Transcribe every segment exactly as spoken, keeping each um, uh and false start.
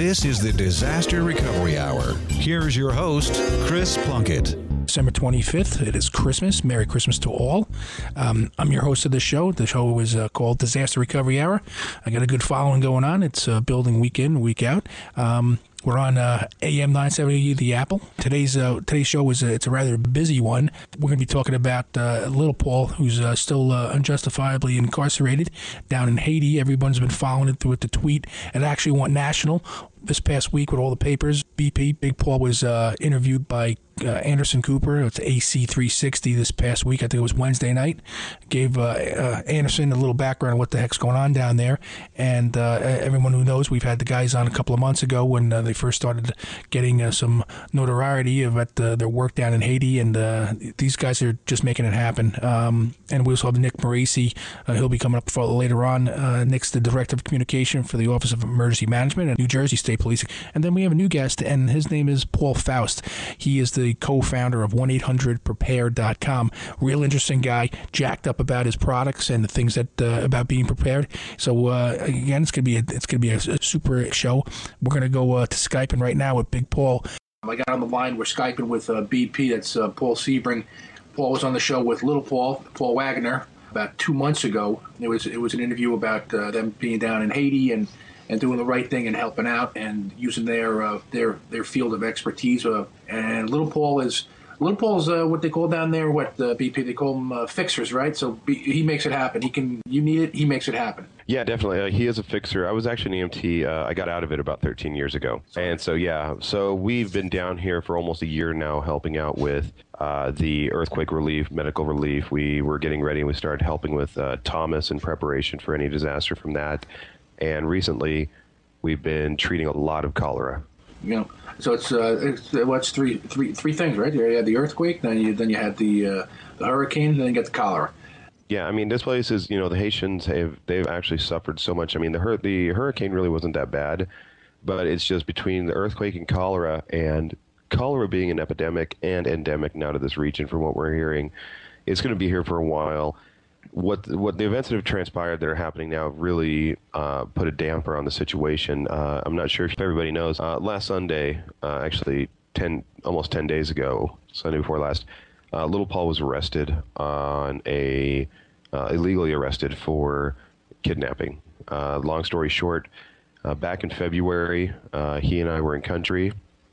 This is the Disaster Recovery Hour. Here's your host, Chris Plunkett. December twenty-fifth. It is Christmas. Merry Christmas to all. Um, I'm your host of the show. The show is uh, called Disaster Recovery Hour. I got a good following going on. It's uh, building week in, week out. Um, we're on uh, A M nine seventy, The Apple. Today's uh, today's show is a, it's a rather busy one. We're going to be talking about uh, Little Paul, who's uh, still uh, unjustifiably incarcerated down in Haiti. Everyone's been following it through the tweet. It actually went national this past week with all the papers. B P, Big Paul, was uh, interviewed by uh, Anderson Cooper. It's A C three sixty this past week. I think it was Wednesday night. Gave uh, uh, Anderson a little background on what the heck's going on down there. And uh, everyone who knows, we've had the guys on a couple of months ago when uh, they first started getting uh, some notoriety about uh, their work down in Haiti. And uh, these guys are just making it happen. Um, and we also have Nick Moreci. Uh, he'll be coming up for later on. Uh, Nick's the Director of Communication for the Office of Emergency Management at New Jersey State Police. And then we have a new guest, and his name is Paul Faust. He is the co-founder of one eight hundred prepare dot com. Real interesting guy, jacked up about his products and the things that uh, about being prepared. So uh, again, it's gonna be a, it's gonna be a, a super show. We're gonna go uh, to Skyping right now with Big Paul. I got on the line. We're Skyping with uh, B P. That's uh, Paul Sebring. Paul was on the show with Little Paul, Paul Wagner, about two months ago. It was it was an interview about uh, them being down in Haiti and. and doing the right thing and helping out and using their uh, their their field of expertise. Uh, and Little Paul is Little Paul's uh, what they call down there, what uh, B P they call them uh, fixers, right? So B, he makes it happen. He can you need it, he makes it happen. Yeah, definitely. Uh, he is a fixer. I was actually an E M T. Uh, I got out of it about thirteen years ago, and so yeah, so we've been down here for almost a year now, helping out with uh, the earthquake relief, medical relief. We were getting ready, and we started helping with uh, Thomas in preparation for any disaster from that. And recently, we've been treating a lot of cholera. You know, so it's uh, it's uh, what's three three three things, right? You had the earthquake, then you then you had the uh, the hurricane, then you got the cholera. Yeah, I mean, this place is, you know, the Haitians have they've actually suffered so much. I mean, the hur- the hurricane really wasn't that bad, but it's just between the earthquake and cholera, and cholera being an epidemic and endemic now to this region, from what we're hearing, it's going to be here for a while. What what the events that have transpired that are happening now really uh, put a damper on the situation. Uh, I'm not sure if everybody knows. Uh, last Sunday, uh, actually ten almost ten days ago, Sunday before last, uh, Little Paul was arrested on a uh, illegally arrested for kidnapping. Uh, long story short, uh, back in February, uh, he and I were in country,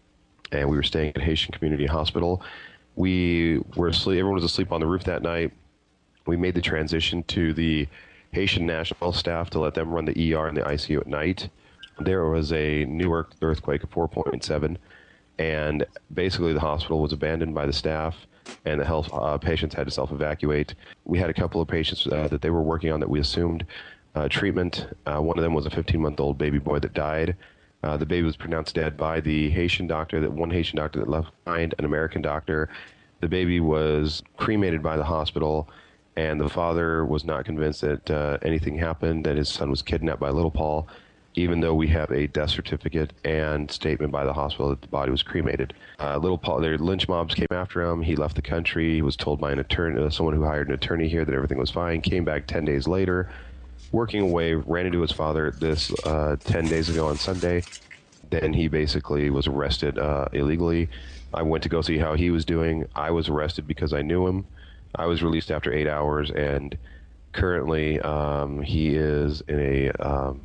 and we were staying at Haitian Community Hospital. We were asleep. Everyone was asleep on the roof that night. We made the transition to the Haitian National Staff to let them run the E R and the I C U at night. There was a new earthquake of four point seven, and basically the hospital was abandoned by the staff, and the health uh, patients had to self-evacuate. We had a couple of patients uh, that they were working on that we assumed uh, treatment. Uh, one of them was a fifteen-month-old baby boy that died. Uh, the baby was pronounced dead by the Haitian doctor, that one Haitian doctor that left behind an American doctor. The baby was cremated by the hospital, and the father was not convinced that uh, anything happened, that his son was kidnapped by Little Paul, even though we have a death certificate and statement by the hospital that the body was cremated. Uh, Little Paul, their lynch mobs came after him. He left the country. He was told by an attorney, uh, someone who hired an attorney here, that everything was fine. Came back ten days later, working away, ran into his father this uh, ten days ago on Sunday. Then he basically was arrested uh, illegally. I went to go see how he was doing. I was arrested because I knew him. I was released after eight hours, and currently um, he is in a um,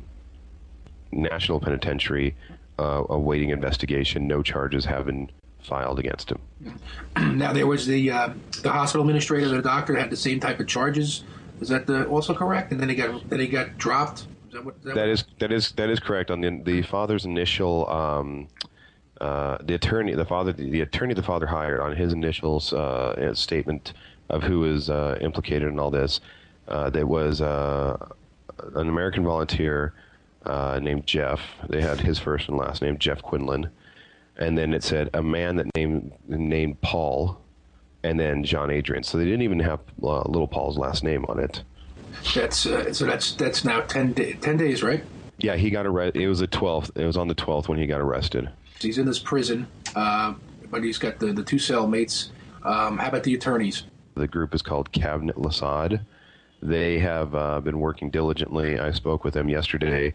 national penitentiary uh, awaiting investigation. No charges have been filed against him. Now, there was the uh, the hospital administrator, the doctor, had the same type of charges. Is that the, also correct? And then he got then he got dropped. Is that what? Is that, that what? is that is that is correct. On the the father's initial. Um, uh, the attorney, the father, the, the attorney the father hired, on his initial uh, statement of who is uh, implicated in all this, uh, there was uh, an American volunteer uh, named Jeff. They had his first and last name, Jeff Quinlan, and then it said a man that named named Paul, and then John Adrian. So they didn't even have uh, Little Paul's last name on it. That's uh, so that's that's now ten, day, ten days, right? Yeah, he got arrested. It was the twelfth. It was on the twelfth when he got arrested. He's in this prison, uh, but he's got the, the two cellmates. Um, how about the attorneys? The group is called Cabinet Lasad. They have uh, been working diligently. I spoke with them yesterday.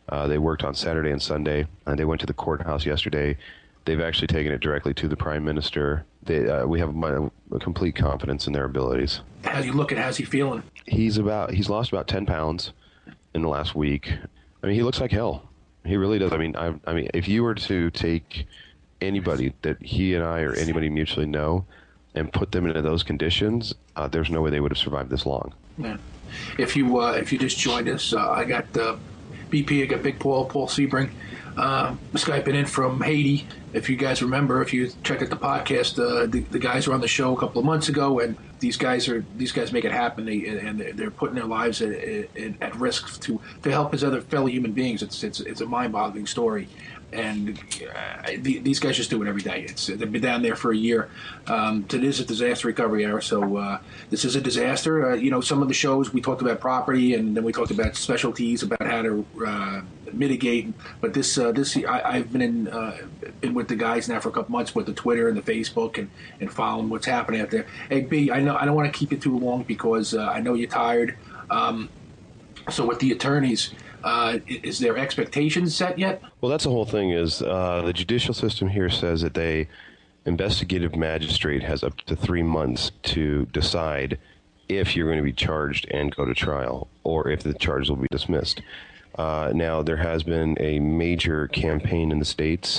Uh, they worked on Saturday and Sunday, and they went to the courthouse yesterday. They've actually taken it directly to the Prime Minister. They, uh, we have my, complete confidence in their abilities. How's he looking? How's he feeling? He's about he's lost about ten pounds in the last week. I mean, he looks like hell. He really does. I mean, I, I mean, if you were to take anybody that he and I or anybody mutually know and put them into those conditions, uh, there's no way they would have survived this long. Yeah. If you uh, if you just joined us, uh, I got uh, B P. I got Big Paul, Paul Sebring, uh, Skyping in from Haiti. If you guys remember, if you checked out the podcast, uh, the, the guys were on the show a couple of months ago, and these guys are these guys make it happen, they, and they're putting their lives at, at, at risk to to help as other fellow human beings. It's it's it's a mind-boggling story. And uh, the, these guys just do it every day. It's they've been down there for a year. Um, it is a disaster recovery hour, so uh, this is a disaster. Uh, you know, some of the shows we talked about property, and then we talked about specialties, about how to uh, mitigate. But this, uh, this, I, I've been in, uh, been with the guys now for a couple months with the Twitter and the Facebook, and, and following what's happening out there. Hey, B, I know I don't want to keep you too long because uh, I know you're tired. Um, so with the attorneys. Uh, is there expectations set yet? Well, that's the whole thing is uh, the judicial system here says that the investigative magistrate has up to three months to decide if you're going to be charged and go to trial or if the charges will be dismissed. Uh, now, there has been a major campaign in the States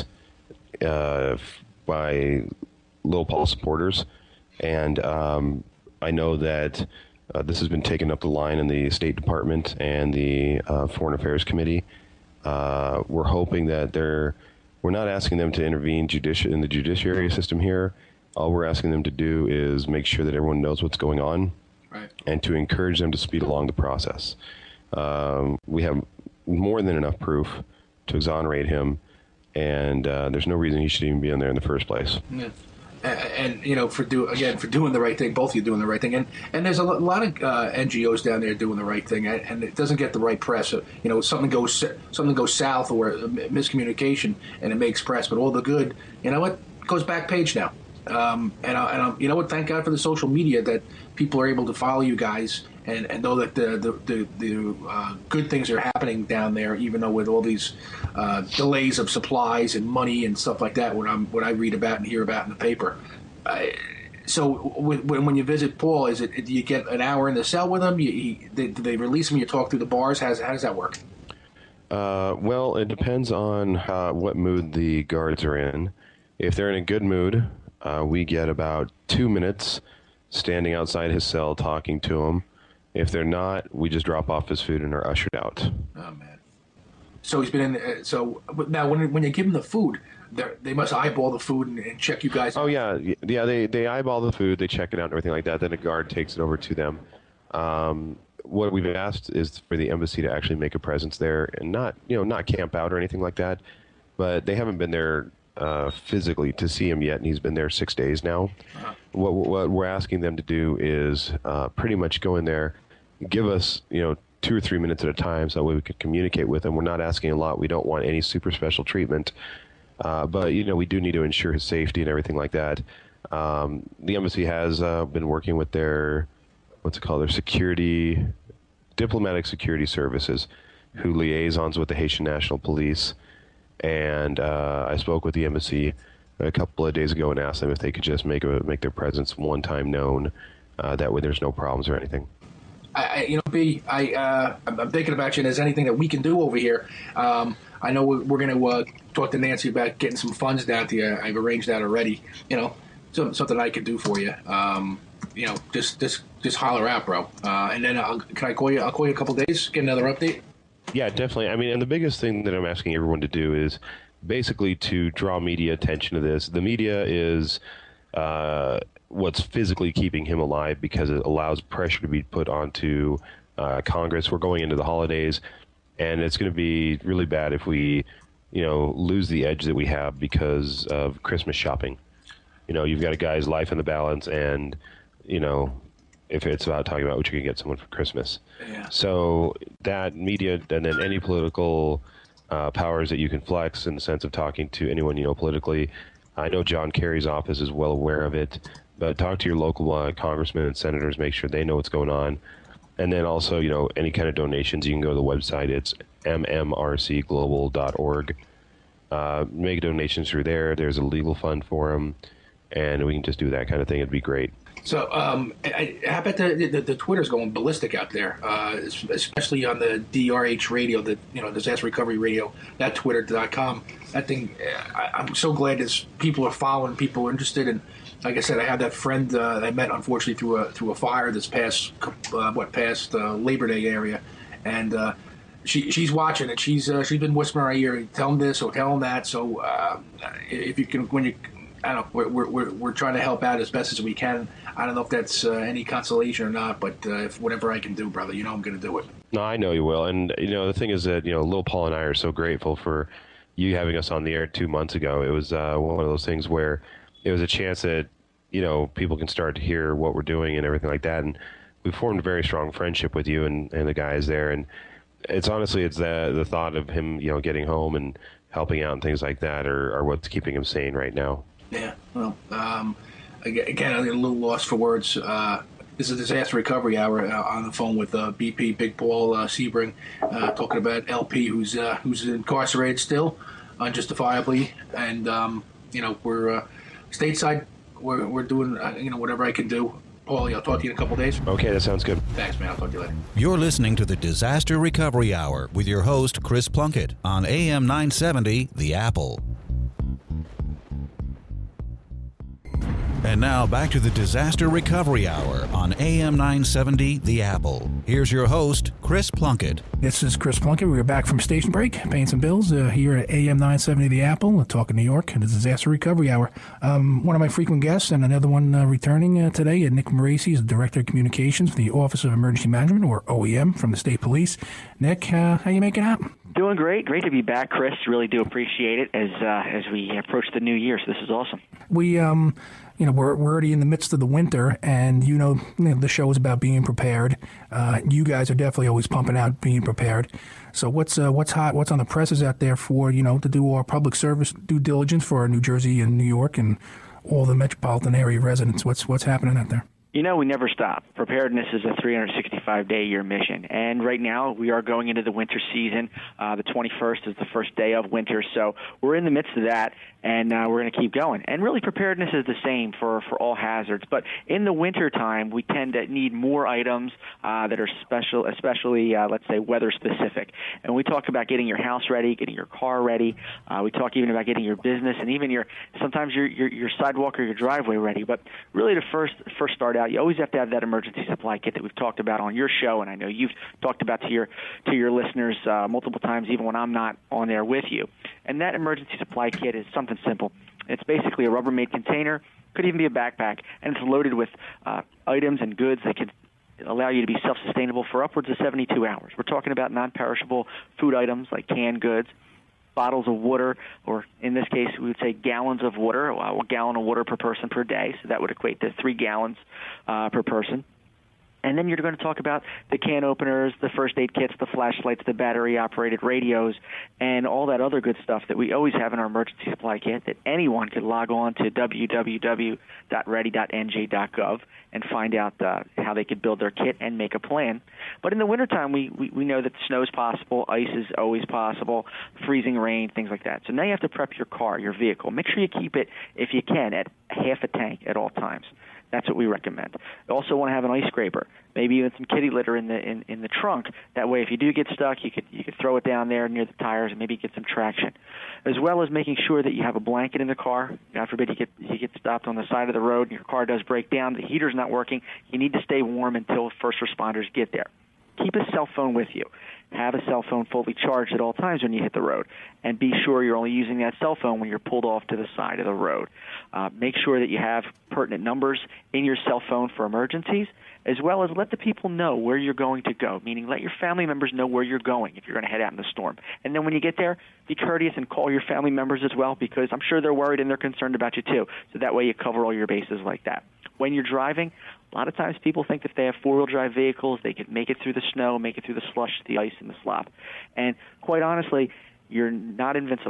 uh, by Lil Paul supporters, and um, I know that Uh, this has been taken up the line in the State Department and the uh, Foreign Affairs Committee. Uh, we're hoping that they're, we're not asking them to intervene judici- in the judiciary system here. All we're asking them to do is make sure that everyone knows what's going on, right, and to encourage them to speed along the process. Um, we have more than enough proof to exonerate him, and uh, there's no reason he should even be in there in the first place. Yeah. And, you know, for do again for doing the right thing, both of you doing the right thing, and and there's a lot of uh, N G Os down there doing the right thing, and it doesn't get the right press. You know, something goes something goes south or miscommunication, and it makes press. But all the good, you know what, goes back page now. Um, and I, and I, you know what, thank God for the social media that people are able to follow you guys and, and know that the the the, the uh, good things are happening down there, even though with all these uh, delays of supplies and money and stuff like that, what I'm what I read about and hear about in the paper. I, so when when you visit Paul, is it do you get an hour in the cell with him? You, he, they, do they release him? You talk through the bars. How's how does that work? Uh, well, it depends on how, what mood the guards are in. If they're in a good mood, uh, we get about two minutes standing outside his cell talking to him. If they're not, we just drop off his food and are ushered out. Oh man! So he's been in. Uh, so now, when when you give him the food, they must eyeball the food and, and check you guys. Oh out. yeah, yeah. They they eyeball the food, they check it out and everything like that. Then a guard takes it over to them. Um, what we've asked is for the embassy to actually make a presence there and not you know not camp out or anything like that. But they haven't been there uh, physically to see him yet, and he's been there six days now. Uh-huh. What what we're asking them to do is uh, pretty much go in there. Give us, you know, two or three minutes at a time so that way we can communicate with him. We're not asking a lot. We don't want any super special treatment. Uh, but, you know, we do need to ensure his safety and everything like that. Um, the embassy has uh, been working with their, what's it called, their security, diplomatic security services, who liaisons with the Haitian National Police. And uh, I spoke with the embassy a couple of days ago and asked them if they could just make a, make their presence one time known. Uh, that way there's no problems or anything. I, you know, B, I, uh, I'm thinking about you, and there's anything that we can do over here. Um, I know we're, we're going to uh, talk to Nancy about getting some funds down to you. I've arranged that already. You know, some, something I could do for you. Um, you know, just just just holler out, bro. Uh, and then I'll, can I call you? I'll call you a couple days, get another update. Yeah, definitely. I mean, and the biggest thing that I'm asking everyone to do is basically to draw media attention to this. The media is uh, what's physically keeping him alive because it allows pressure to be put onto uh, Congress. We're going into the holidays, and it's going to be really bad if we, you know, lose the edge that we have because of Christmas shopping. You know, you've got a guy's life in the balance, and, you know, if it's about talking about what you can get someone for Christmas. Yeah. So that media, and then any political uh, powers that you can flex in the sense of talking to anyone you know politically. I know John Kerry's office is well aware of it, but talk to your local uh, congressmen and senators, make sure they know what's going on. And then also, you know, any kind of donations, you can go to the website. It's m m r c global dot org. Uh, make donations through there. There's a legal fund for them, and we can just do that kind of thing. It'd be great. So, um, I, how about the, the the Twitter's going ballistic out there, uh, especially on the D R H radio, the you know disaster recovery radio, that twitter dot com. That thing, I, I'm so glad there's people are following, people are interested, and like I said, I have that friend uh, I met unfortunately through a through a fire this past uh, what past uh, Labor Day area, and uh, she she's watching it. She's uh, she's been whispering in my ear, tell him this or tell him that. So uh, if you can, when you I don't know. We're, we're we're trying to help out as best as we can. I don't know if that's uh, any consolation or not, but uh, if whatever I can do, brother, you know I'm going to do it. No, I know you will. And, you know, the thing is that, you know, Lil Paul and I are so grateful for you having us on the air two months ago. It was uh, one of those things where it was a chance that, you know, people can start to hear what we're doing and everything like that. And we formed a very strong friendship with you and, and the guys there. And it's honestly, it's the, the thought of him, you know, getting home and helping out and things like that are, are what's keeping him sane right now. Yeah, well, um, again, I get a little lost for words. Uh, this is Disaster Recovery Hour uh, on the phone with uh, B P Big Paul uh, Sebring, uh, talking about L P, who's uh, who's incarcerated still, unjustifiably, and um, you know we're uh, stateside. We're we're doing uh, you know whatever I can do. Paulie, I'll talk to you in a couple of days. Okay, that sounds good. Thanks, man. I'll talk to you later. You're listening to the Disaster Recovery Hour with your host Chris Plunkett on A M nine seventy The Apple. And now back to the Disaster Recovery Hour on A M nine seventy The Apple. Here's your host, Chris Plunkett. This is Chris Plunkett. We're back from station break, paying some bills uh, here at A M nine seventy The Apple, talking New York, and the Disaster Recovery Hour. Um, one of my frequent guests and another one uh, returning uh, today, uh, Nick Moreci, is the Director of Communications for the Office of Emergency Management, or O E M, from the State Police. Nick, uh, how you making out? Doing great. Great to be back, Chris. Really do appreciate it as uh, as we approach the new year, so this is awesome. We, um, you know, we're, we're already in the midst of the winter, and, you know, you know the show is about being prepared. Uh, you guys are definitely always pumping out being prepared. So what's uh, what's hot, what's on the presses out there for, you know, to do our public service due diligence for New Jersey and New York and all the metropolitan area residents? What's what's happening out there? You know, we never stop. Preparedness is a three hundred sixty-five day a year mission. And right now, we are going into the winter season. Uh, the twenty-first is the first day of winter. So we're in the midst of that, and uh, we're going to keep going. And really, preparedness is the same for, for all hazards. But in the winter time, we tend to need more items uh, that are special, especially, uh, let's say, weather-specific. And we talk about getting your house ready, getting your car ready. Uh, we talk even about getting your business and even your sometimes your, your, your sidewalk or your driveway ready. But really, to first, first start out, you always have to have that emergency supply kit that we've talked about on your show, and I know you've talked about to your to your listeners uh, multiple times, even when I'm not on there with you. And that emergency supply kit is something simple. It's basically a Rubbermaid container, could even be a backpack, and it's loaded with uh, items and goods that could allow you to be self-sustainable for upwards of seventy-two hours. We're talking about non-perishable food items like canned goods, bottles of water, or in this case, we would say gallons of water, a gallon of water per person per day, so that would equate to three gallons uh, per person. And then you're going to talk about the can openers, the first aid kits, the flashlights, the battery-operated radios, and all that other good stuff that we always have in our emergency supply kit that anyone could log on to w w w dot ready dot n j dot gov and find out uh, how they could build their kit and make a plan. But in the wintertime, we, we, we know that snow is possible, ice is always possible, freezing rain, things like that. So now you have to prep your car, your vehicle. Make sure you keep it, if you can, at half a tank at all times. That's what we recommend. You also want to have an ice scraper, maybe even some kitty litter in the in, in the trunk. That way, if you do get stuck, you could you could throw it down there near the tires and maybe get some traction. As well as making sure that you have a blanket in the car. God forbid you get you get stopped on the side of the road and your car does break down, the heater's not working. You need to stay warm until first responders get there. Keep a cell phone with you. Have a cell phone fully charged at all times when you hit the road. And be sure you're only using that cell phone when you're pulled off to the side of the road. Uh, make sure that you have pertinent numbers in your cell phone for emergencies, as well as let the people know where you're going to go, meaning let your family members know where you're going if you're going to head out in the storm. And then when you get there, be courteous and call your family members as well, because I'm sure they're worried and they're concerned about you too. So that way you cover all your bases like that. When you're driving, a lot of times people think that if they have four-wheel drive vehicles, they can make it through the snow, make it through the slush, the ice, and the slop. And quite honestly, you're not invincible.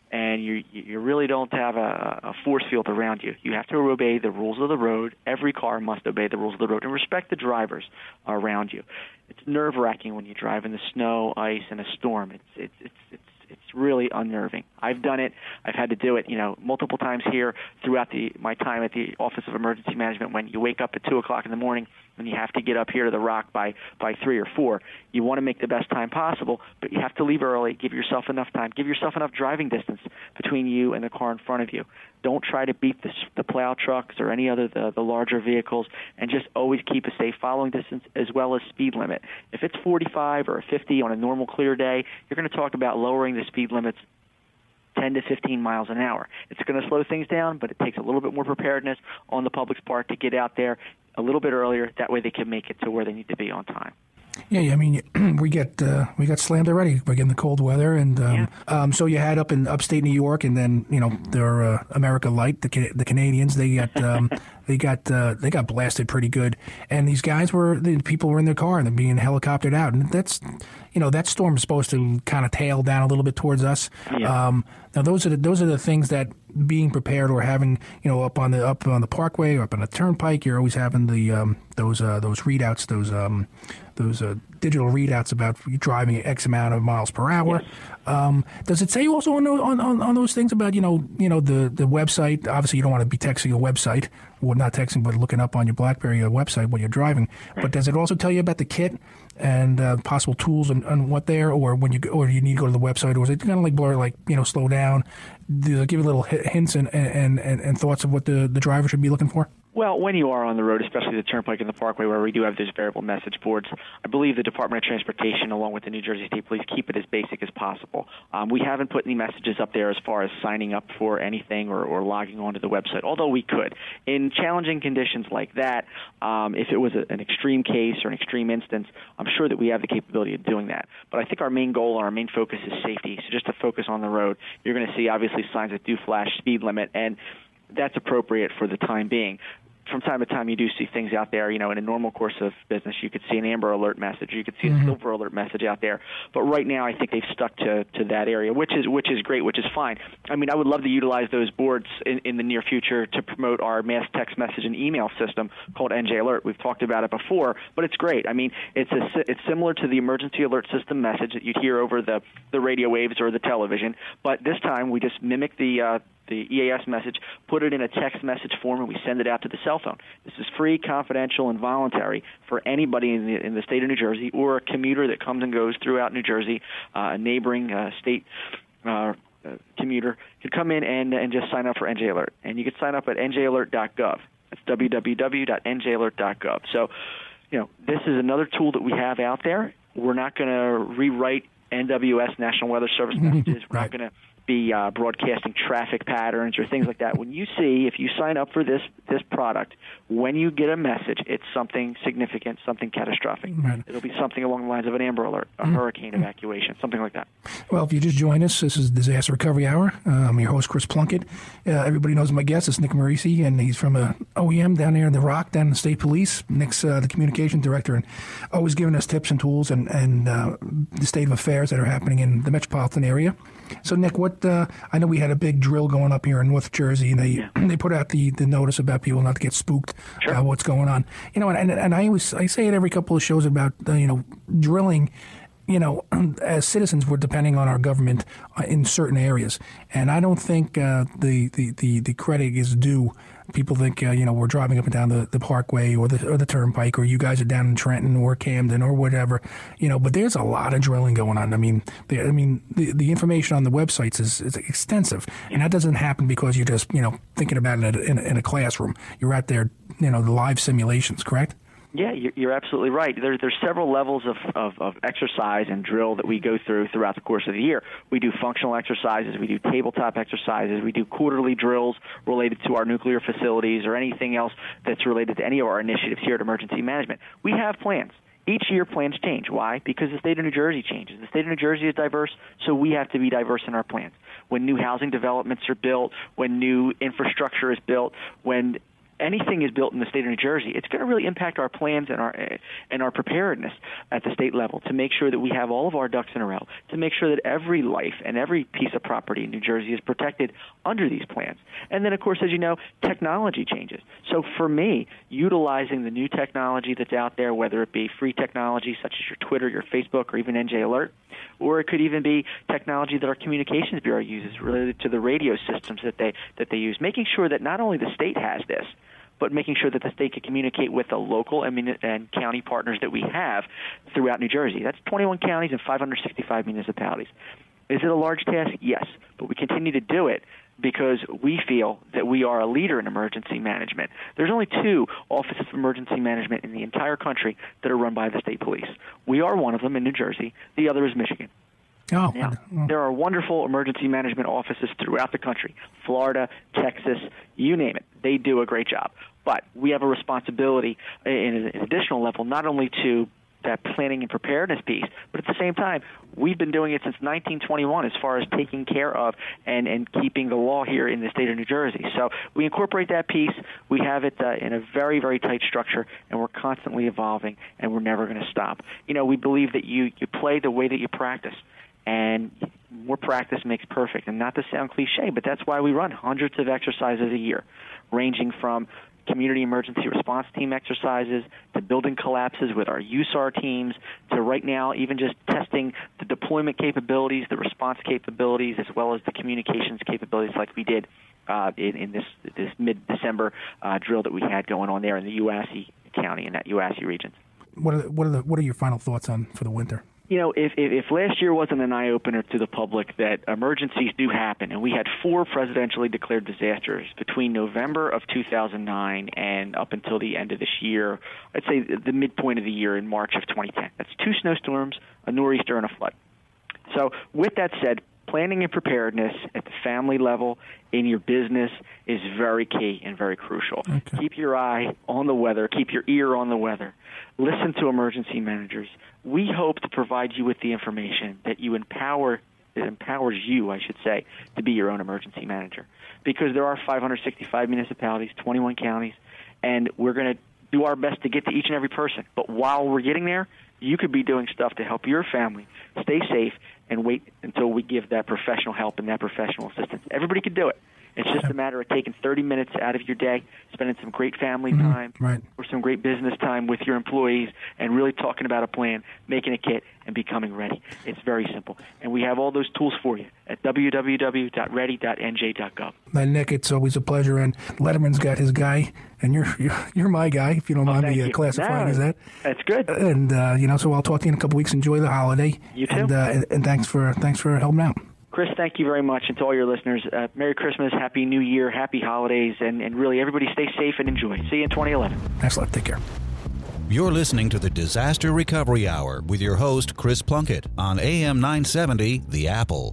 and you you really don't have a, a force field around you. You have to obey the rules of the road. Every car must obey the rules of the road and respect the drivers around you. It's nerve-wracking when you drive in the snow, ice, and a storm. It's it's it's it's it's really unnerving. I've done it. I've had to do it, you know, multiple times here throughout the my time at the Office of Emergency Management. When you wake up at two o'clock in the morning and you have to get up here to the Rock by by three or four, you want to make the best time possible, but you have to leave early. Give yourself enough time. Give yourself enough driving distance between you and the car in front of you. Don't try to beat the, the plow trucks or any other the, the larger vehicles, and just always keep a safe following distance as well as speed limit. If it's forty-five or fifty on a normal clear day, you're going to talk about lowering the speed limits ten to fifteen miles an hour. It's going to slow things down, but it takes a little bit more preparedness on the public's part to get out there a little bit earlier. That way they can make it to where they need to be on time. Yeah, I mean, we get uh, we got slammed already. We're getting the cold weather, and um, Yeah. um, so you had up in upstate New York, and then you know their uh, America Light, the Ca- the Canadians, they got um, they got uh, they got blasted pretty good, and these guys were the people were in their car and they're being helicoptered out, and that's you know that storm is supposed to kind of tail down a little bit towards us. Yeah. Um, now those are the, those are the things that being prepared or having you know up on the up on the Parkway or up on the Turnpike, you're always having the um, those uh, those readouts, those um, those uh, digital readouts about you driving X amount of miles per hour. Yes. Um, does it say also on, tho- on on on those things about you know you know the the website? Obviously, you don't want to be texting a website, well, not texting, but looking up on your BlackBerry a website when you're driving. Right. But does it also tell you about the kit and uh, possible tools and, and what there, or when you go, or you need to go to the website, or is it kind of like blur, like you know, slow down, do, give you little hints and and, and, and thoughts of what the, the driver should be looking for? Well, when you are on the road, especially the Turnpike and the Parkway, where we do have those variable message boards, I believe the Department of Transportation, along with the New Jersey State Police, keep it as basic as possible. Um, we haven't put any messages up there as far as signing up for anything or, or logging onto the website, although we could. In challenging conditions like that, um, if it was a, an extreme case or an extreme instance, I'm sure that we have the capability of doing that. But I think our main goal and our main focus is safety. So just to focus on the road, you're going to see, obviously, signs that do flash speed limit, and that's appropriate for the time being. From time to time, you do see things out there. You know, in a normal course of business, you could see an Amber Alert message, you could see Mm-hmm. a Silver Alert message out there. But right now, I think they've stuck to, to that area, which is which is great, which is fine. I mean, I would love to utilize those boards in, in the near future to promote our mass text message and email system called N J Alert. We've talked about it before, but it's great. I mean, it's a, it's similar to the emergency alert system message that you'd hear over the the radio waves or the television, but this time we just mimic the uh, the E A S message, put it in a text message form, and we send it out to the cell phone. This is free, confidential, and voluntary for anybody in the, in the state of New Jersey or a commuter that comes and goes throughout New Jersey, uh, a neighboring uh, state uh, uh, commuter could come in and, and just sign up for N J Alert. And you can sign up at N J alert dot gov. That's w w w dot N J alert dot gov. So, you know, this is another tool that we have out there. We're not going to rewrite N W S, National Weather Service messages. We're Right. not going to be uh, broadcasting traffic patterns or things like that. When you see, if you sign up for this this product, when you get a message, it's something significant, something catastrophic. Right. It'll be something along the lines of an Amber Alert, a hurricane evacuation, something like that. Well, if you just joined us, this is Disaster Recovery Hour. Uh, I'm your host, Chris Plunkett. Uh, everybody knows my guest. It's Nick Marisi, and he's from a O E M down there in the Rock, down in the State Police. Nick's uh, the communication director, and always giving us tips and tools and, and uh, the state of affairs that are happening in the metropolitan area. So, Nick, what uh, I know we had a big drill going up here in North Jersey, and they Yeah. they put out the, the notice about people not to get spooked. Sure. Uh, what's going on? You know, and and I always I say it every couple of shows about uh, you know drilling. You know, as citizens, we're depending on our government uh, in certain areas, and I don't think uh, the, the, the, the credit is due. People think, uh, you know, we're driving up and down the, the Parkway or the or the Turnpike, or you guys are down in Trenton or Camden or whatever, you know. But there's a lot of drilling going on. I mean, the, I mean, the, the information on the websites is, is extensive, and that doesn't happen because you're just, you know, thinking about it in a, in a classroom. You're out there, you know, the live simulations, correct? Yeah, you're, you're absolutely right. There, there's several levels of, of, of exercise and drill that we go through throughout the course of the year. We do functional exercises, we do tabletop exercises, we do quarterly drills related to our nuclear facilities or anything else that's related to any of our initiatives here at Emergency Management. We have plans. Each year plans change. Why? Because the state of New Jersey changes. The state of New Jersey is diverse, so we have to be diverse in our plans. When new housing developments are built, when new infrastructure is built, when anything is built in the state of New Jersey, it's going to really impact our plans and our and our preparedness at the state level to make sure that we have all of our ducks in a row, to make sure that every life and every piece of property in New Jersey is protected under these plans. And then, of course, as you know, technology changes. So for me, utilizing the new technology that's out there, whether it be free technology such as your Twitter, your Facebook, or even N J Alert, or it could even be technology that our Communications Bureau uses related to the radio systems that they that they use, making sure that not only the state has this, but making sure that the state can communicate with the local and, and county partners that we have throughout New Jersey. That's twenty-one counties and five hundred sixty-five municipalities. Is it a large task? Yes, but we continue to do it because we feel that we are a leader in emergency management. There's only two offices of emergency management in the entire country that are run by the state police. We are one of them in New Jersey. The other is Michigan. Oh, now, well. There are wonderful emergency management offices throughout the country, Florida, Texas, you name it. They do a great job. But we have a responsibility in an additional level not only to that planning and preparedness piece, but at the same time, we've been doing it since nineteen twenty-one as far as taking care of and, and keeping the law here in the state of New Jersey. So we incorporate that piece. We have it uh, in a very, very tight structure, and we're constantly evolving, and we're never going to stop. You know, we believe that you, you play the way that you practice. And more practice makes perfect. And not to sound cliche, but that's why we run hundreds of exercises a year, ranging from community emergency response team exercises to building collapses with our U S A R teams to right now even just testing the deployment capabilities, the response capabilities, as well as the communications capabilities like we did uh, in, in this, this mid-December uh, drill that we had going on there in the Uwassie County and that Uwassie region. What are the, what are the, what are your final thoughts on for the winter? You know, if, if, if last year wasn't an eye-opener to the public that emergencies do happen, and we had four presidentially declared disasters between November of two thousand nine and up until the end of this year, I'd say the midpoint of the year in March of twenty ten. That's two snowstorms, a nor'easter, and a flood. So with that said, planning and preparedness at the family level in your business is very key and very crucial. Okay. Keep your eye on the weather. Keep your ear on the weather. Listen to emergency managers. We hope to provide you with the information that you empower, that empowers you, I should say, to be your own emergency manager. Because there are five hundred sixty-five municipalities, twenty-one counties, and we're going to do our best to get to each and every person. But while we're getting there, you could be doing stuff to help your family stay safe and wait until we give that professional help and that professional assistance. Everybody could do it. It's just a matter of taking thirty minutes out of your day, spending some great family mm-hmm. time right. or some great business time with your employees and really talking about a plan, making a kit, and becoming ready. It's very simple. And we have all those tools for you at w w w dot ready dot n j dot gov. Nick, it's always a pleasure. And Letterman's got his guy, and you're you're, you're my guy, if you don't well, mind me uh, you. classifying no, as that. That's good. And, uh, you know, so I'll talk to you in a couple weeks. Enjoy the holiday. You too. And, uh, and, and thanks for thanks for helping out. Chris, thank you very much. And to all your listeners, uh, Merry Christmas, Happy New Year, Happy Holidays, and, and really everybody stay safe and enjoy. See you in twenty eleven. Thanks a lot. Take care. You're listening to the Disaster Recovery Hour with your host, Chris Plunkett, on A M nine seventy, The Apple.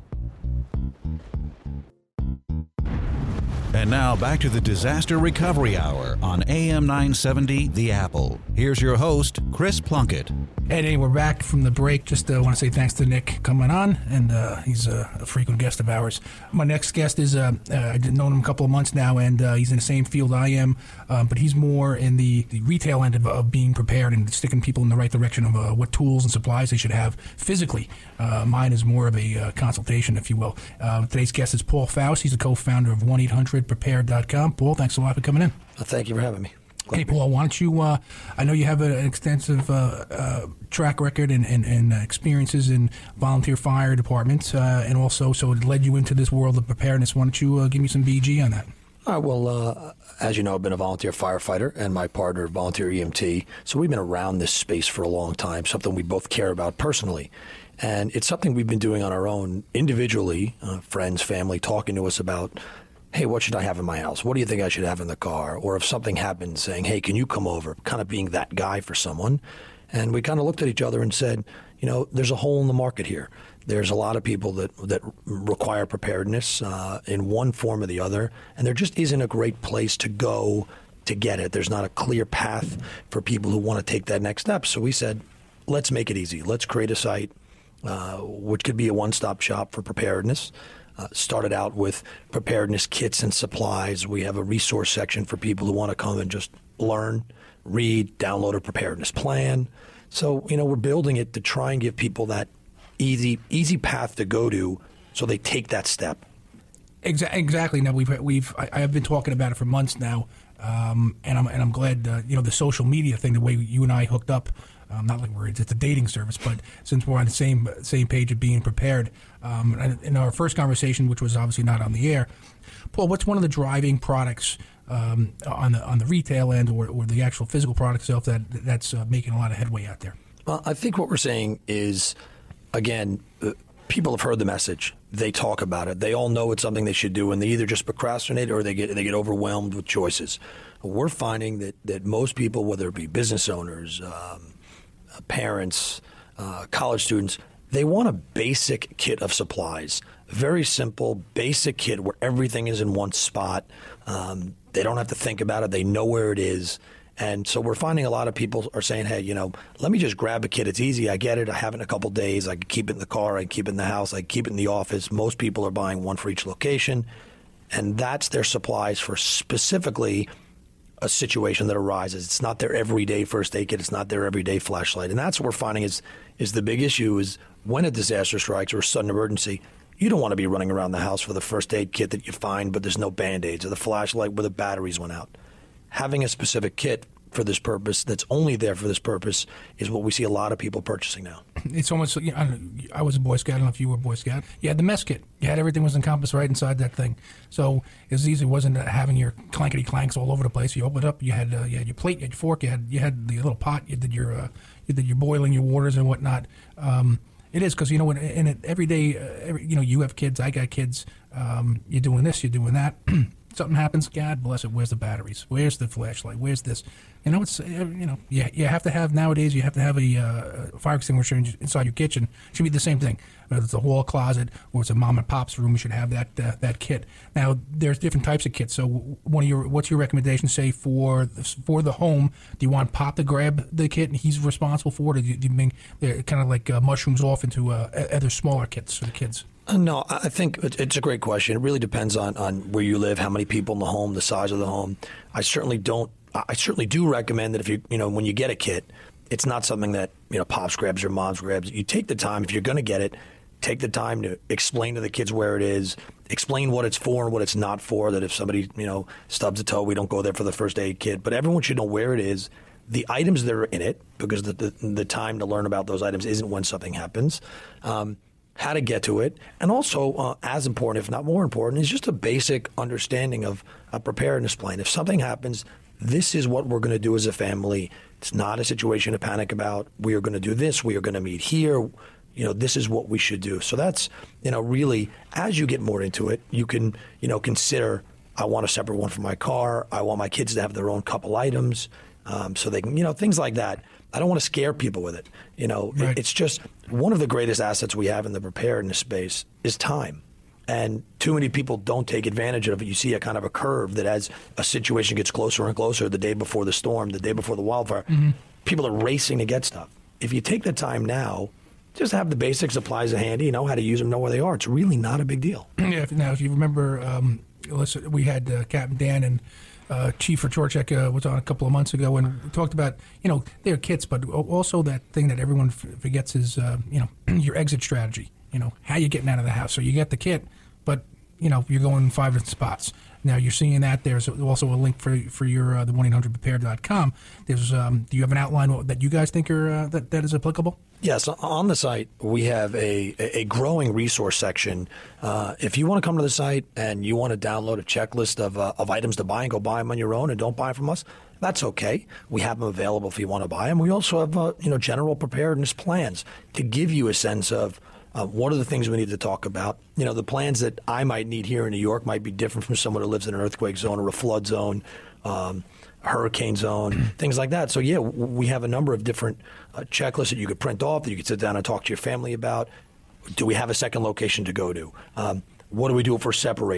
And now back to the Disaster Recovery Hour on A M nine seventy, The Apple. Here's your host, Chris Plunkett. Hey, we're back from the break. Just uh, want to say thanks to Nick coming on, and uh, he's a, a frequent guest of ours. My next guest is, uh, uh, I've known him a couple of months now, and uh, he's in the same field I am, uh, but he's more in the, the retail end of, of being prepared and sticking people in the right direction of uh, what tools and supplies they should have physically. Uh, mine is more of a uh, consultation, if you will. Uh, today's guest is Paul Faust. He's the co-founder of one eight hundred prepare dot com. Paul, thanks a lot for coming in. Well, thank you for having me. Glad hey, Paul, why don't you, uh, I know you have an extensive uh, uh, track record and, and, and experiences in volunteer fire departments, uh, and also, so it led you into this world of preparedness. Why don't you uh, give me some B G on that? All right, well, uh, as you know, I've been a volunteer firefighter and my partner, volunteer E M T, so we've been around this space for a long time, something we both care about personally. And it's something we've been doing on our own individually, uh, friends, family, talking to us about, hey, what should I have in my house? What do you think I should have in the car? Or if something happens, saying, hey, can you come over? Kind of being that guy for someone. And we kind of looked at each other and said, you know, there's a hole in the market here. There's a lot of people that, that require preparedness uh, in one form or the other, and there just isn't a great place to go to get it. There's not a clear path for people who want to take that next step. So we said, let's make it easy. Let's create a site, uh, which could be a one-stop shop for preparedness. Uh, started out with preparedness kits and supplies. We have a resource section for people who want to come and just learn, read, download a preparedness plan. So, you know, we're building it to try and give people that easy easy path to go to so they take that step. Exa- exactly. Now, we've, we've I, I've been talking about it for months now, um, and, I'm, and I'm glad, uh, you know, the social media thing, the way you and I hooked up, um, not like we're, it's a dating service, but since we're on the same same page of being prepared, um, and in our first conversation, which was obviously not on the air, Paul, what's one of the driving products um, on the on the retail end or, or the actual physical product itself that that's uh, making a lot of headway out there? Well, I think what we're saying is, again, uh, people have heard the message. They talk about it. They all know it's something they should do, and they either just procrastinate or they get they get overwhelmed with choices. We're finding that, that most people, whether it be business owners, um, parents, uh, college students, they want a basic kit of supplies. Very simple, basic kit where everything is in one spot. Um, they don't have to think about it. They know where it is. And so we're finding a lot of people are saying, hey, you know, let me just grab a kit. It's easy. I get it. I have it in a couple of days. I can keep it in the car. I can keep it in the house. I can keep it in the office. Most people are buying one for each location. And that's their supplies for specifically a situation that arises. It's not their everyday first aid kit. It's not their everyday flashlight. And that's what we're finding is is the big issue is when a disaster strikes or a sudden emergency, you don't want to be running around the house for the first aid kit that you find, but there's no Band-Aids, or the flashlight where the batteries went out. Having a specific kit for this purpose that's only there for this purpose is what we see a lot of people purchasing now. It's almost, you know, I, don't know, I was a Boy Scout. I don't know if you were a Boy Scout. You had the mess kit. You had everything was encompassed right inside that thing. So it was easy. It wasn't having your clankety clanks all over the place. You opened it up. You had uh, you had your plate. You had your fork. You had you had the little pot. You did your uh, you did your boiling your waters and whatnot. Um, it is because you know in, in it, every day, uh, every, you know you have kids. I got kids. Um, you're doing this. You're doing that. Something happens, God bless it. Where's the batteries? Where's the flashlight? Where's this? You know, it's you know, yeah, you have to have nowadays. You have to have a uh, fire extinguisher inside your kitchen. It should be the same thing. Whether it's a hall closet or it's a mom and pop's room, you should have that uh, that kit. Now, there's different types of kits. So, one of your what's your recommendation? Say for the, for the home, do you want Pop to grab the kit and he's responsible for it? Or do you, do you mean they're kind of like uh, mushrooms off into uh, other smaller kits for the kids? Uh, no, I think it's a great question. It really depends on, on where you live, how many people in the home, the size of the home. I certainly don't. I certainly do recommend that if you you know when you get a kit, it's not something that you know pops grabs or moms grabs. You take the time if you're going to get it. Take the time to explain to the kids where it is, explain what it's for and what it's not for. That if somebody you know stubs a toe, we don't go there for the first aid kit. But everyone should know where it is, the items that are in it, because the the, the time to learn about those items isn't when something happens. Um, how to get to it, and also uh, as important, if not more important, is just a basic understanding of a preparedness plan. If something happens, this is what we're going to do as a family. It's not a situation to panic about. We are going to do this. We are going to meet here. You know, this is what we should do. So that's, you know, really, as you get more into it, you can, you know, consider, I want a separate one for my car. I want my kids to have their own couple items um, so they can, you know, things like that. I don't want to scare people with it. You know, right. It's just one of the greatest assets we have in the preparedness space is time. And too many people don't take advantage of it. You see a kind of a curve that as a situation gets closer and closer, the day before the storm, the day before the wildfire, mm-hmm. people are racing to get stuff. If you take the time now, just have the basic supplies handy, you know how to use them, know where they are. It's really not a big deal. Yeah. Now, if you remember, um, listen, we had uh, Captain Dan and Uh, Chief Chorchek uh, was on a couple of months ago, and we talked about, you know, their kits, but also that thing that everyone f- forgets is, uh, you know, your exit strategy. You know, how you getting out of the house. So you get the kit, but, you know, you're going in five different spots. Now, you're seeing that. There's also a link for for your uh, the one eight hundred prepared dot com. There's, um, do you have an outline that you guys think are uh, that, that is applicable? Yes, on the site, we have a, a growing resource section. Uh, if you want to come to the site and you want to download a checklist of, uh, of items to buy and go buy them on your own and don't buy them from us, that's okay. We have them available if you want to buy them. We also have uh, you know general preparedness plans to give you a sense of uh, what are the things we need to talk about. You know, the plans that I might need here in New York might be different from someone who lives in an earthquake zone or a flood zone. Um, hurricane zone, things like that. So, yeah, we have a number of different uh, checklists that you could print off that you could sit down and talk to your family about. Do we have a second location to go to? Um, what do we do if we're separated?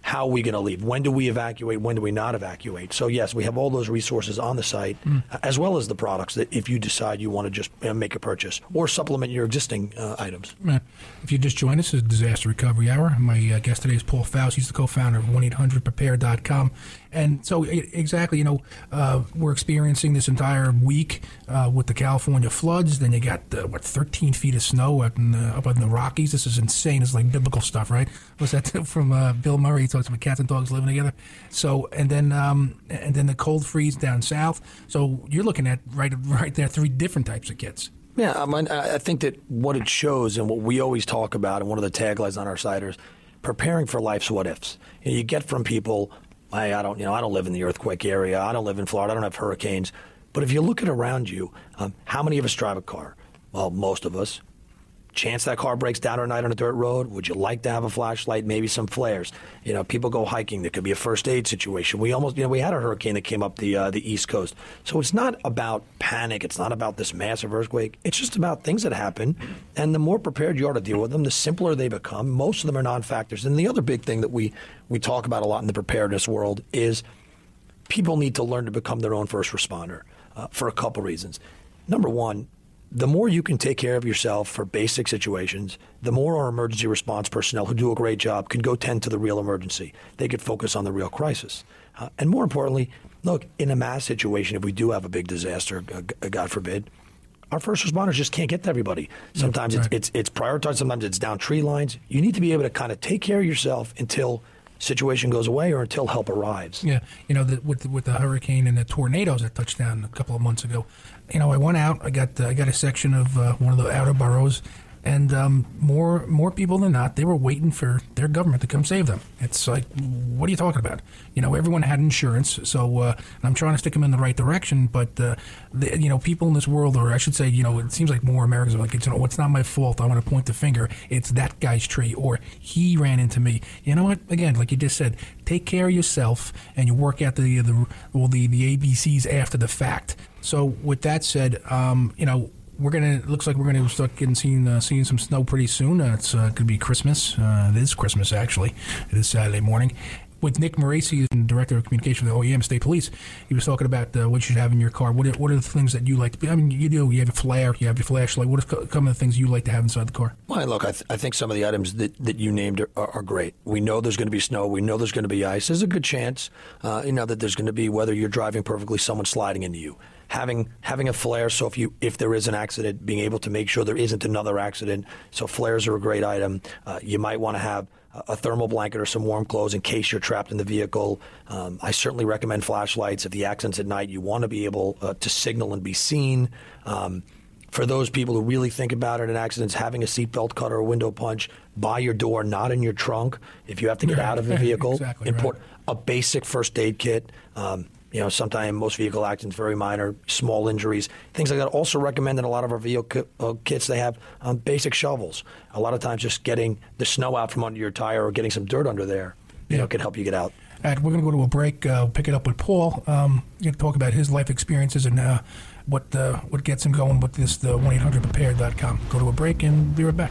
how are we going to leave? When do we evacuate? When do we not evacuate? So, yes, we have all those resources on the site, mm. as well as the products that if you decide you want to just you know, make a purchase or supplement your existing uh, items. Man, if you just joined us, it's Disaster Recovery Hour. My uh, guest today is Paul Faust. He's the co-founder of one eight hundred prepare dot com. And so, exactly, you know, uh, we're experiencing this entire week uh, with the California floods. Then you got, uh, what, thirteen feet of snow up in, the, up in the Rockies. This is insane. It's like biblical stuff, right? What's that from uh, Bill Murray? He talks about cats and dogs living together. So, and then um, and then the cold freeze down south. So you're looking at, right, right there, three different types of kits. Yeah, I mean, I think that what it shows and what we always talk about, and one of the taglines on our site is preparing for life's what ifs. You know, you get from people, I, I don't, you know, I don't live in the earthquake area. I don't live in Florida. I don't have hurricanes. But if you look at around you, um, how many of us drive a car? Well, most of us. Chance that car breaks down at night on a dirt road. Would you like to have a flashlight? Maybe some flares. You know, people go hiking. There could be a first aid situation. We almost, you know, we had a hurricane that came up the uh, the East Coast. So it's not about panic. It's not about this massive earthquake. It's just about things that happen. And the more prepared you are to deal with them, the simpler they become. Most of them are non-factors. And the other big thing that we we talk about a lot in the preparedness world is people need to learn to become their own first responder uh, for a couple reasons. Number one, the more you can take care of yourself for basic situations, the more our emergency response personnel who do a great job can go tend to the real emergency. They could focus on the real crisis. Uh, and more importantly, look, in a mass situation, if we do have a big disaster, uh, God forbid, our first responders just can't get to everybody. Sometimes right. it's, it's it's prioritized. Sometimes it's down tree lines. You need to be able to kind of take care of yourself until situation goes away or until help arrives. Yeah, you know, the, with the, with the hurricane and the tornadoes that touched down a couple of months ago, you know, I went out. I got uh, I got a section of uh, one of the outer boroughs, and um, more more people than not, they were waiting for their government to come save them. It's like, what are you talking about? You know, everyone had insurance, so uh, and I'm trying to stick them in the right direction. But uh, the, you know, people in this world, or I should say, you know, it seems like more Americans are like, it's, you know, it's not my fault. I want to point the finger. It's that guy's tree, or he ran into me. You know what? Again, like you just said, take care of yourself, and you work out the the well the the A B Cs after the fact. So with that said, um, you know, we're gonna. It looks like we're gonna start getting seeing uh, seeing some snow pretty soon. Uh, it's uh, gonna be Christmas. Uh, it is Christmas actually. It is Saturday morning. With Nick Moreci, the director of communication for the O E M State Police, he was talking about uh, what you should have in your car. What are, what are the things that you like to be? I mean, you do. You have a flare. You have your flashlight. What are some of the things you like to have inside the car? Well, look, I, th- I think some of the items that, that you named are, are, are great. We know there's going to be snow. We know there's going to be ice. There's a good chance, uh, you know, that there's going to be, whether you're driving perfectly, someone sliding into you. Having having a flare, so if you if there is an accident, being able to make sure there isn't another accident. So flares are a great item. Uh, you might want to have a thermal blanket or some warm clothes in case you're trapped in the vehicle. Um, I certainly recommend flashlights. If the accident's at night, you want to be able uh, to signal and be seen. Um, for those people who really think about it in accidents, having a seatbelt cut or a window punch by your door, not in your trunk. If you have to get out of the vehicle, exactly import right. a basic first aid kit. Um, You know, sometimes most vehicle accidents, very minor, small injuries, things like that. Also recommend in a lot of our vehicle uh, kits, they have um, basic shovels. A lot of times just getting the snow out from under your tire or getting some dirt under there, you yeah. know, can help you get out. All right, we're going to go to a break, uh, pick it up with Paul. Um, you're going to talk about his life experiences and uh, what uh, what gets him going with this, the one eight hundred prepare dot com. Go to a break and be right back.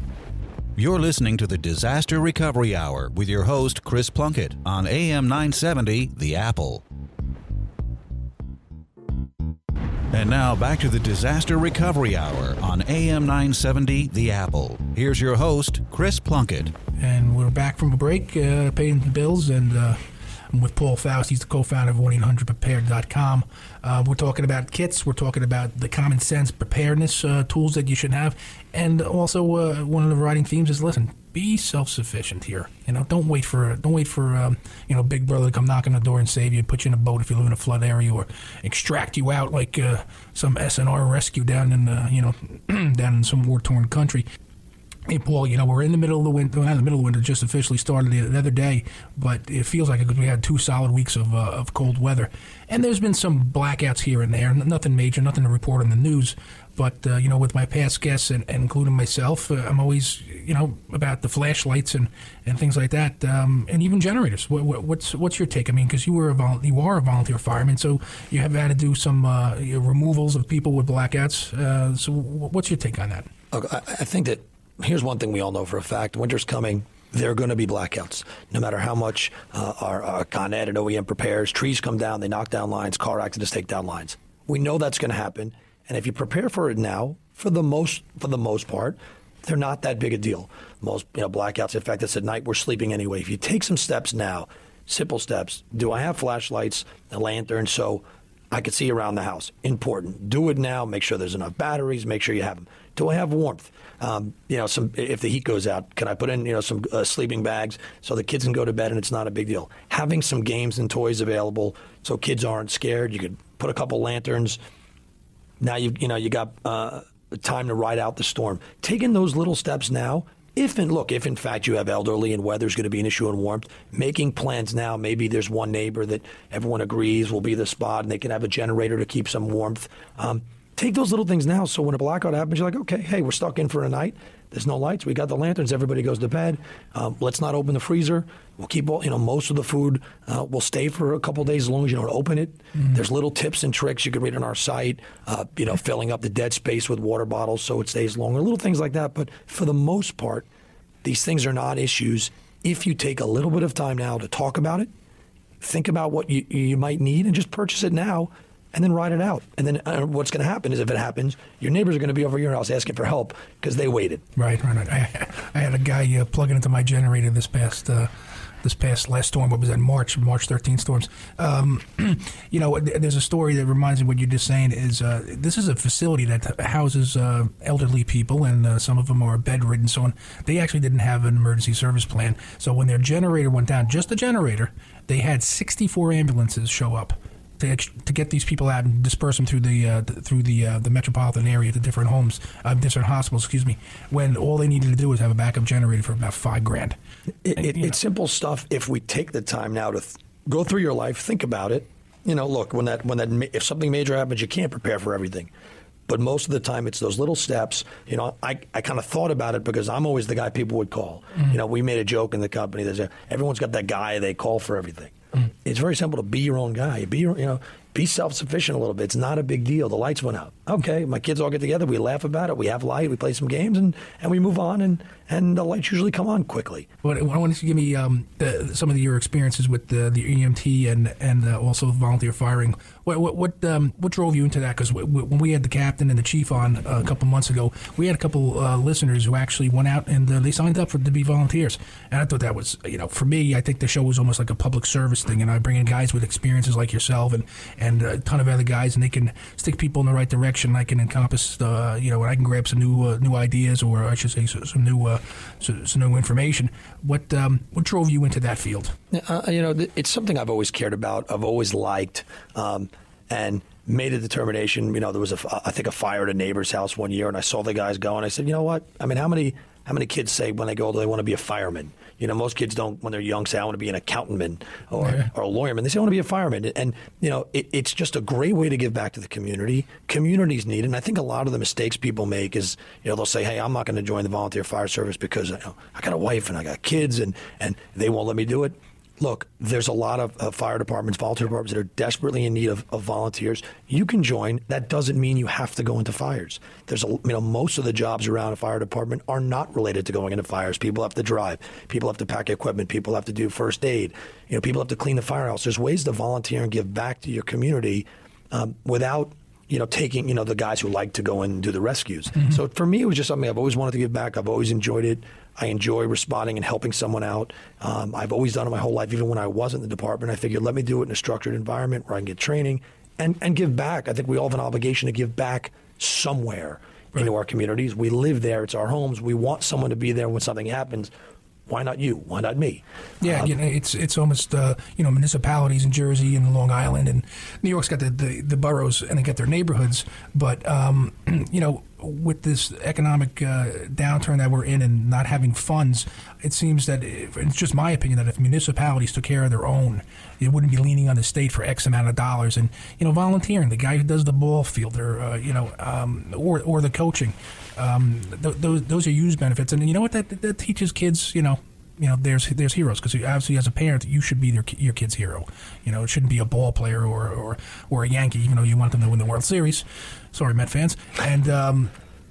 You're listening to the Disaster Recovery Hour with your host, Chris Plunkett, on A M nine seventy, The Apple. And now back to the Disaster Recovery Hour on A M nine seventy, The Apple. Here's your host, Chris Plunkett. And we're back from a break, uh, paying the bills, and uh, I'm with Paul Faust. He's the co-founder of one eight hundred prepare dot com. Uh, we're talking about kits. We're talking about the common sense preparedness uh, tools that you should have. And also, uh, one of the writing themes is, listen, be self-sufficient here. You know, don't wait for don't wait for um, you know, Big Brother to come knock on the door and save you, put you in a boat if you live in a flood area, or extract you out like uh, some S N R rescue down in the, you know down in some war-torn country. Hey, Paul, you know, we're in the middle of the winter. Well, not in the middle of the winter, just officially started the, the other day, but it feels like it because we had two solid weeks of uh, of cold weather. And there's been some blackouts here and there, nothing major, nothing to report on the news. But, uh, you know, with my past guests, and, and including myself, uh, I'm always, you know, about the flashlights and, and things like that, um, and even generators. What, what, what's what's your take? I mean, because you were a vol- you are a volunteer fireman, so you have had to do some uh, removals of people with blackouts. Uh, so what's your take on that? Look, I, I think that here's one thing we all know for a fact. Winter's coming. there are going to be blackouts. No matter how much uh, our, our Con Ed and O E M prepares, trees come down, they knock down lines, car accidents take down lines. We know that's going to happen, and if you prepare for it now, for the most for the most part, they're not that big a deal. Most you know blackouts. In fact, it's at night we're sleeping anyway. If you take some steps now, simple steps. Do I have flashlights, a lantern, so I could see around the house? Important. Do it now. Make sure there's enough batteries. Make sure you have them. Do I have warmth? Um, you know, some if the heat goes out, can I put in you know some uh, sleeping bags so the kids can go to bed and it's not a big deal? Having some games and toys available so kids aren't scared. You could put a couple lanterns. Now you you know you got uh, time to ride out the storm. Taking those little steps now. If and look, if in fact you have elderly and weather's going to be an issue in warmth, making plans now. Maybe there's one neighbor that everyone agrees will be the spot, and they can have a generator to keep some warmth. Um, take those little things now, so when a blackout happens, you're like, okay, hey, we're stuck in for a night. There's no lights. We got the lanterns. Everybody goes to bed. Um, let's not open the freezer. We'll keep all, you know, most of the food uh, will stay for a couple of days as long as you don't open it. Mm-hmm. There's little tips and tricks you can read on our site, uh, you know, filling up the dead space with water bottles so it stays longer, little things like that. But for the most part, these things are not issues if you take a little bit of time now to talk about it, think about what you, you might need, and just purchase it now and then ride it out. And then uh, what's going to happen is if it happens, your neighbors are going to be over your house asking for help because they waited. Right, right. right. I, I had a guy uh, plugging into my generator this past uh, this past last storm. What was that? March, March thirteenth storms. Um, you know, there's a story that reminds me of what you're just saying. Is uh, this is a facility that houses uh, elderly people, and uh, some of them are bedridden. So on. They actually didn't have an emergency service plan. So when their generator went down, just the generator, they had sixty-four ambulances show up to, to get these people out and disperse them through the uh, through the uh, the metropolitan area to different homes, uh, different hospitals. Excuse me. When all they needed to do was have a backup generator for about five grand. It, and, it, it's simple stuff. If we take the time now to th- go through your life, think about it. You know, look, when that when that ma- if something major happens, you can't prepare for everything. But most of the time, it's those little steps. You know, I, I kind of thought about it because I'm always the guy people would call. Mm-hmm. You know, we made a joke in the company that everyone's got that guy they call for everything. Mm-hmm. It's very simple to be your own guy. Be your, you know, be self-sufficient a little bit. It's not a big deal. The lights went out. Okay, my kids all get together. We laugh about it. We have light. We play some games, and, and we move on. And, and the lights usually come on quickly. Well, I wanted to give me um, the, some of the, your experiences with the, the E M T and and uh, also volunteer firing. What what what, um, what drove you into that? Because w- w- when we had the captain and the chief on uh, a couple months ago, we had a couple uh, listeners who actually went out and uh, they signed up for to be volunteers. And I thought that was, you know, for me, I think the show was almost like a public service thing. And I bring in guys with experiences like yourself and and a ton of other guys, and they can stick people in the right direction. I can encompass, uh, you know, and I can grab some new uh, new ideas, or I should say, some new uh, some, some new information. What um, what drove you into that field? Uh, you know, it's something I've always cared about. I've always liked, um, and made a determination. You know, there was a I think a fire at a neighbor's house one year, and I saw the guys go, and I said, you know what? I mean, how many how many kids say when they go, they want to be a fireman? You know, most kids don't, when they're young, say, I want to be an accountantman or, yeah. or a lawyerman. They say, I want to be a fireman. And, you know, it, it's just a great way to give back to the community. Communities need it. And I think a lot of the mistakes people make is, you know, they'll say, hey, I'm not going to join the volunteer fire service because you know, I got a wife and I got kids and, and they won't let me do it. Look, there's a lot of uh, fire departments, volunteer departments that are desperately in need of, of volunteers. You can join. That doesn't mean you have to go into fires. There's a, you know, most of the jobs around a fire department are not related to going into fires. People have to drive. People have to pack equipment. People have to do first aid. You know, people have to clean the firehouse. There's ways to volunteer and give back to your community um, without, you know, taking, you know, the guys who like to go and do the rescues. Mm-hmm. So for me, it was just something I've always wanted to give back. I've always enjoyed it. I enjoy responding and helping someone out. Um, I've always done it my whole life, even when I wasn't in the department. I figured, let me do it in a structured environment where I can get training and, and give back. I think we all have an obligation to give back somewhere right. into our communities. We live there. It's our homes. We want someone to be there when something happens. Why not you? Why not me? Yeah, um, you know, it's it's almost uh, you know municipalities in Jersey and Long Island and New York's got the, the, the boroughs and they get their neighborhoods, but um, you know with this economic uh, downturn that we're in and not having funds, it seems that if, it's just my opinion that if municipalities took care of their own, it wouldn't be leaning on the state for X amount of dollars. And you know, volunteering, the guy who does the ball field, or uh, you know, um, or or the coaching. Um, th- those those are huge benefits, and you know what that that teaches kids. You know, you know, there's there's heroes because obviously as a parent, you should be their your kid's hero. You know, it shouldn't be a ball player or or, or a Yankee, even though you want them to win the World Series. Sorry, Met fans. And um,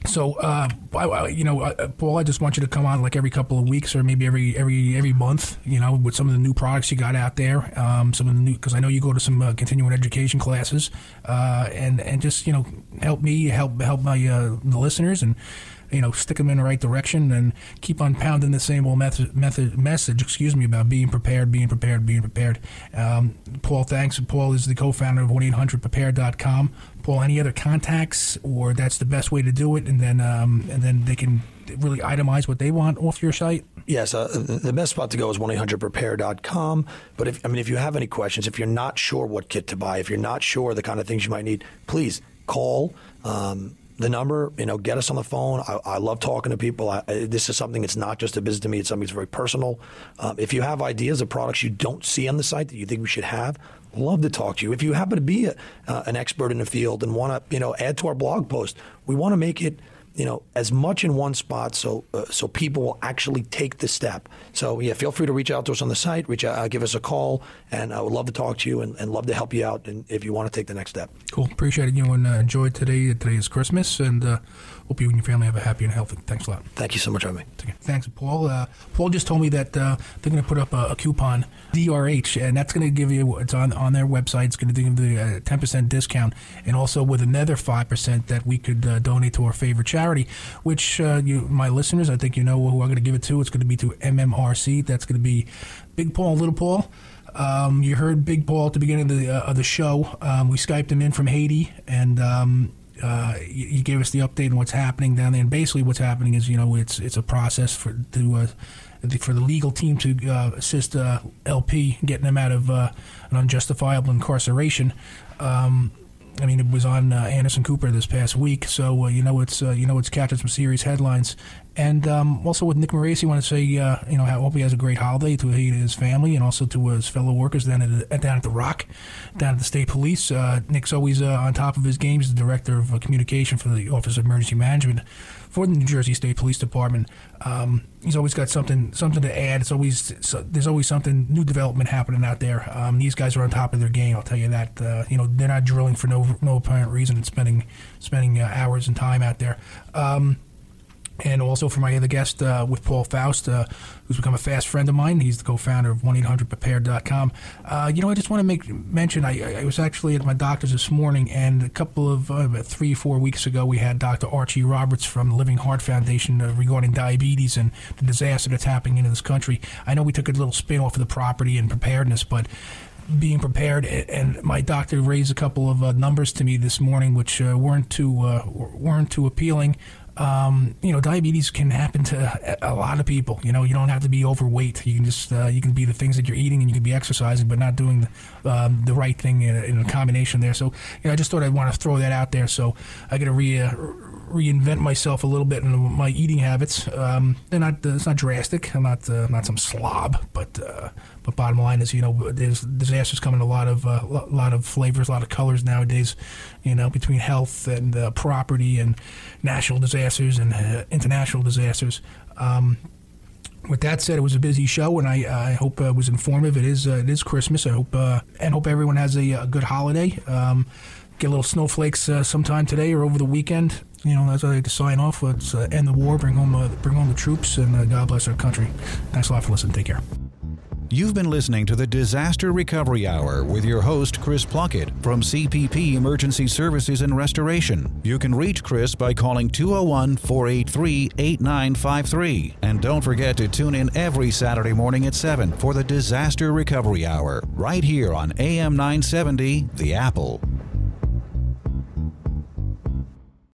So, uh, I, I, you know, uh, Paul, I just want you to come on like every couple of weeks or maybe every every every month, you know, with some of the new products you got out there, um, some of the new, because I know you go to some uh, continuing education classes, uh, and and just, you know, help me, help help my uh, the listeners, and you know, stick them in the right direction, and keep on pounding the same old method, method message, excuse me, about being prepared, being prepared, being prepared. Um, Paul, thanks. Paul is the co-founder of one eight hundred prepare dot com. Paul, any other contacts, or that's the best way to do it, and then um, and then they can really itemize what they want off your site? Yes, uh, the best spot to go is one eight hundred prepare dot com. But if I mean, if you have any questions, if you're not sure what kit to buy, if you're not sure the kind of things you might need, please call. Um, The number, you know, get us on the phone. I, I love talking to people. I, this is something that's not just a business to me. It's something that's very personal. Um, if you have ideas of products you don't see on the site that you think we should have, love to talk to you. If you happen to be a, uh, an expert in the field and want to, you know, add to our blog post, we want to make it, you know, as much in one spot so uh, so people will actually take the step. So, yeah, feel free to reach out to us on the site, reach out, uh, give us a call, and I would love to talk to you and, and love to help you out and if you want to take the next step. Cool. Appreciate it. You and uh, enjoy today. Today is Christmas, and uh, hope you and your family have a happy and healthy. Thanks a lot. Thank you so much, Amy. Thanks, Paul. Uh, Paul just told me that uh, they're going to put up a, a coupon, D R H, and that's going to give you, it's on on their website, it's going to give you a ten percent discount, and also with another five percent that we could uh, donate to our favorite charity, which uh, you, my listeners, I think you know who I'm going to give it to. It's going to be to M M R C. That's going to be Big Paul and Little Paul. Um, you heard Big Paul at the beginning of the, uh, of the show. Um, we Skyped him in from Haiti, and um, uh, he, he gave us the update on what's happening down there. And basically what's happening is, you know, it's it's a process for to uh, for the legal team to uh, assist uh, L P getting them out of uh, an unjustifiable incarceration. Um, I mean, it was on uh, Anderson Cooper this past week, so uh, you know it's uh, you know it's catching some serious headlines. And um, also with Nick Moresi, I want to say uh, you know I hope he has a great holiday to he, his family and also to his fellow workers down at the, down at the Rock, down at the State Police. Uh, Nick's always uh, on top of his game. He's the director of uh, communication for the Office of Emergency Management for the New Jersey State Police Department. Um, he's always got something something to add. It's always so, there's always something new development happening out there. Um, these guys are on top of their game. I'll tell you that. Uh, you know they're not drilling for no no apparent reason and spending spending uh, hours and time out there. Um, And also for my other guest uh, with Paul Faust, uh, who's become a fast friend of mine. He's the co-founder of one eight hundred prepare dot com. Uh, you know, I just want to make mention, I, I was actually at my doctor's this morning, and a couple of, uh, about three, four weeks ago, we had Doctor Archie Roberts from the Living Heart Foundation uh, regarding diabetes and the disaster that's happening in this country. I know we took a little spin off of the property and preparedness, but being prepared, and my doctor raised a couple of uh, numbers to me this morning, which uh, weren't too uh, weren't too appealing. Um, you know, diabetes can happen to a lot of people. You know, you don't have to be overweight. You can just uh, you can be the things that you're eating, and you can be exercising, but not doing the, um, the right thing in a, in a combination there. So, you know, I just thought I'd want to throw that out there. So I got to re uh, reinvent myself a little bit in my eating habits. Um, they're not uh, it's not drastic. I'm not uh, not some slob, but uh, but bottom line is, you know, there's disasters coming in a lot of uh, a lot of flavors, a lot of colors nowadays. You know, between health and uh, property and national disasters and uh, international disasters. Um, with that said, it was a busy show, and I, I hope uh, it was informative. It is uh, it is Christmas. I hope uh, and hope everyone has a, a good holiday. Um, get a little snowflakes uh, sometime today or over the weekend. You know, as I like to sign off, let's uh, end the war, bring home uh, bring home the troops, and uh, God bless our country. Thanks a lot for listening. Take care. You've been listening to the Disaster Recovery Hour with your host, Chris Plunkett from C P P Emergency Services and Restoration. You can reach Chris by calling two oh one, four eight three, eight nine five three. And don't forget to tune in every Saturday morning at seven for the Disaster Recovery Hour, right here on A M nine seventy, The Apple.